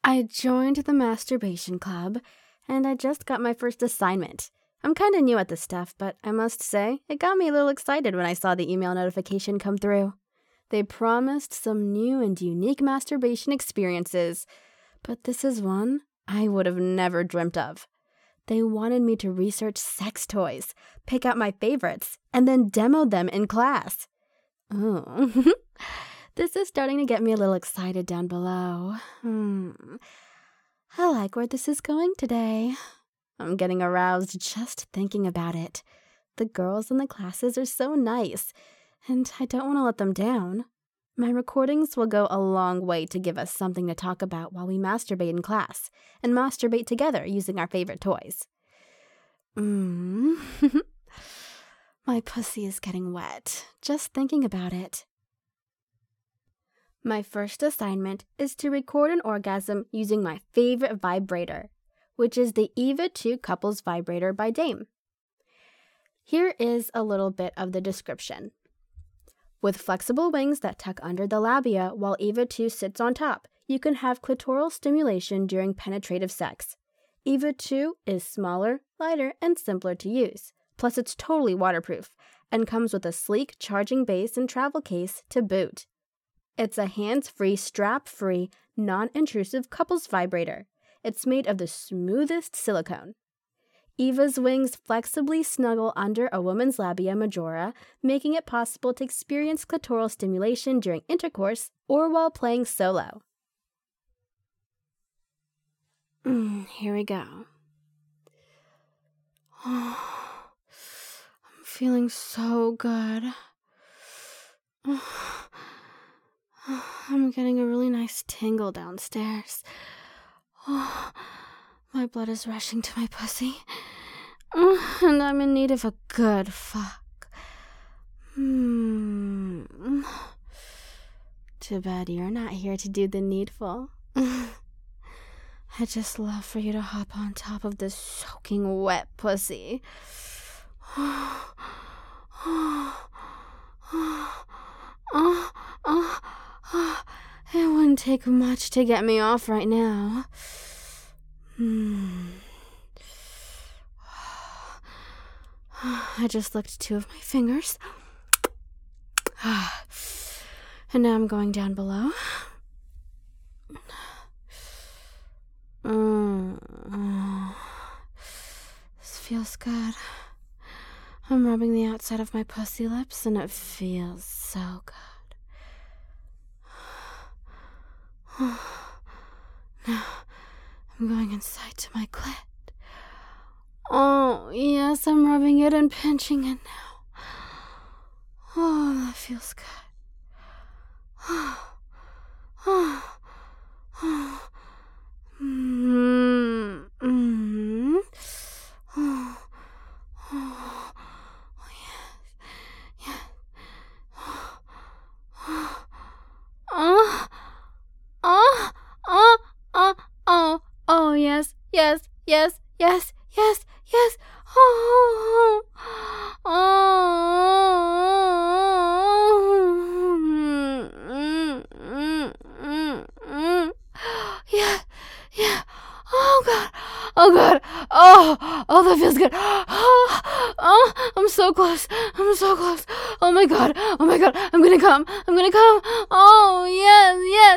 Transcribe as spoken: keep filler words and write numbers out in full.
I joined the masturbation club, and I just got my first assignment. I'm kinda new at this stuff, but I must say, it got me a little excited when I saw the email notification come through. They promised some new and unique masturbation experiences, but this is one I would have never dreamt of. They wanted me to research sex toys, pick out my favorites, and then demo them in class. Oh, this is starting to get me a little excited down below. Hmm. I like where this is going today. I'm getting aroused just thinking about it. The girls in the classes are so nice, and I don't want to let them down. My recordings will go a long way to give us something to talk about while we masturbate in class, and masturbate together using our favorite toys. Mmm. My pussy is getting wet, just thinking about it. My first assignment is to record an orgasm using my favorite vibrator, which is the Eva two Couples Vibrator by Dame. Here is a little bit of the description. With flexible wings that tuck under the labia while Eva two sits on top, you can have clitoral stimulation during penetrative sex. Eva two is smaller, lighter, and simpler to use. Plus, it's totally waterproof and comes with a sleek charging base and travel case to boot. It's a hands-free, strap-free, non-intrusive couples vibrator. It's made of the smoothest silicone. Eva's wings flexibly snuggle under a woman's labia majora, making it possible to experience clitoral stimulation during intercourse or while playing solo. Mm, here we go. Oh, I'm feeling so good. Oh, I'm getting a really nice tingle downstairs. Oh, my blood is rushing to my pussy, oh, and I'm in need of a good fuck. Hmm. Too bad you're not here to do the needful. I'd just love for you to hop on top of this soaking wet pussy. Oh, oh, oh, oh, oh, oh. It wouldn't take much to get me off right now. Hmm. I just licked two of my fingers. And now I'm going down below. Mm. This feels good. I'm rubbing the outside of my pussy lips and it feels so good. Now I'm going inside to my clit. Oh, yes, I'm rubbing it and pinching it now. Oh, that feels good. Oh, oh, oh. Mm-hmm. Mm-hmm. Oh, oh, oh, yes, yes. Oh, oh, oh, oh, oh, oh, oh, oh, yes, yes, yes, yes, yes, yes. Oh, oh, oh, yeah, yeah. Oh God, oh God, oh, oh, that feels good. Oh, oh, I'm so close. I'm so close. Oh my God, oh my God, I'm gonna come. I'm gonna come. Oh yes, yes.